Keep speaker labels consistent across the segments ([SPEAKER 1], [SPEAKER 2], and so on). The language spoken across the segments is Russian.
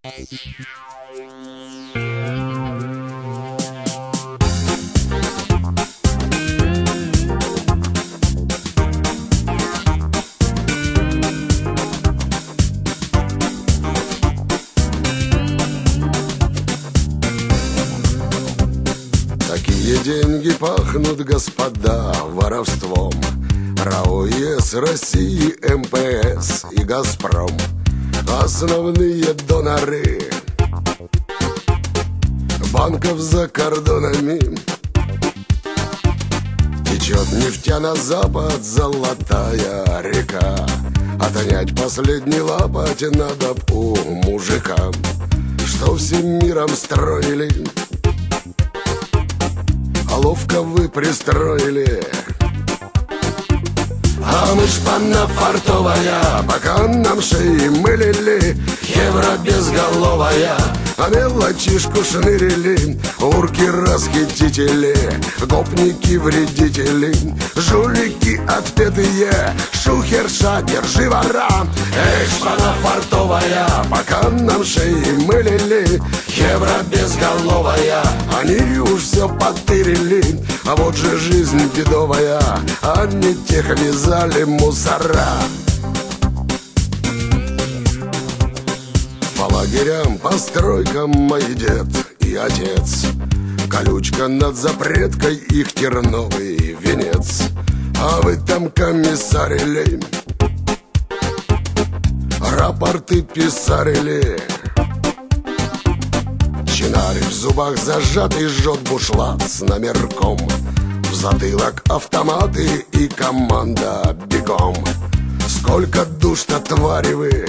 [SPEAKER 1] Такие деньги пахнут, господа, воровством. РАО ЕС России, МПС и Газпром — основные доноры банков за кордонами. Течет нефтя на запад, золотая река. Отнять последний лопать надо у мужика, что всем миром строили, а ловко вы пристроили. А мы шпана фартовая, пока нам шеи мылили, евро безголовая, а мелочишку шнырили. Урки-расхитители, гопники-вредители, жулики отпетые, шухерша, держи вора. Эх, шпана фартовая, пока нам шеи мылили, евро безголовая, они уж все потырили. А вот же жизнь бедовая, они тех вязали мусора. По лагерям, по стройкам мой дед и отец, колючка над запреткой, их терновый венец. А вы там комиссарили, рапорты писарили. Чинарь в зубах зажатый жжет бушлат с номерком, в затылок автоматы и команда бегом. Сколько душ-то, твари вы,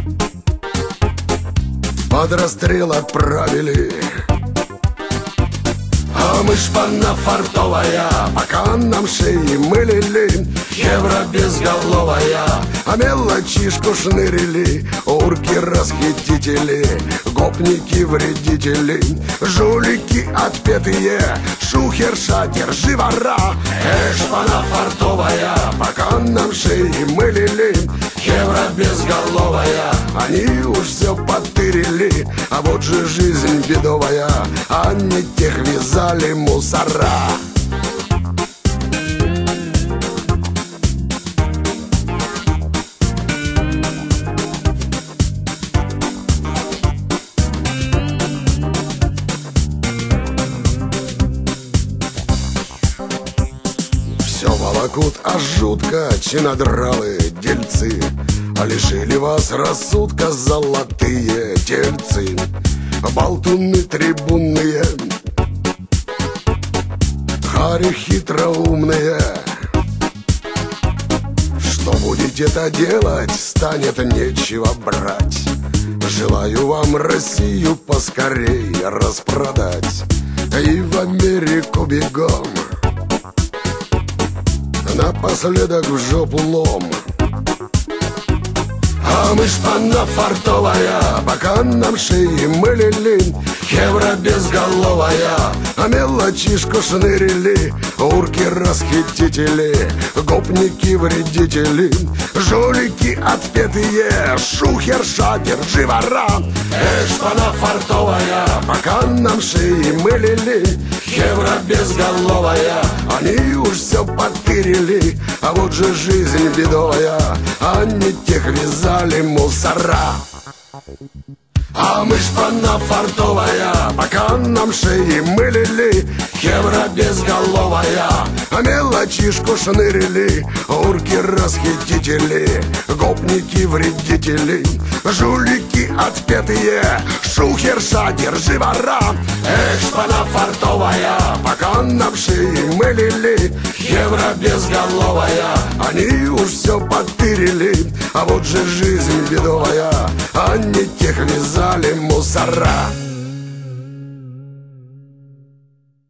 [SPEAKER 1] под расстрел отправили. А мы шпана фартовая, пока нам шеи мылили, евро безголовая, а мелочишку шнырили. Урки-расхитители, гопники-вредители, жулики отпетые, шухерша, держи вора. Эх, шпана фартовая, пока нам шеи мылили, евро безголовая, они уж все потырили. А вот же жизнь бедовая, они тех вязали мусора. Все волокут, а жутко чинодралы дельцы, а лишили вас рассудка золотые тельцы. Болтуны трибунные, хари хитроумные. Что будете-то делать, станет нечего брать. Желаю вам Россию поскорей распродать и в Америку бегом, напоследок в жопу лом. А мы шпана фартовая, пока нам шеи мылили, евро безголовая, а мелочишку шнырили. Урки-расхитители, гопники-вредители, жулики отпетые, шухерша, держи вора. Эх, шпана фартовая, пока нам шеи мылили, евро безголовая, они уж все потырили. А вот же жизнь бедовая, они тех вязали мусора. А мы шпана фартовая, пока нам шеи мылили, евро безголовая, а мелочишку шнырили. Урки-расхитители, гопники-вредители, жулики отпетые, шухерша, держи вора. Эх, шпана фартовая, пока нам шеи мылили, евро безголовая, они уж все потырили. А вот же жизнь бедовая, они тех вязали мусора.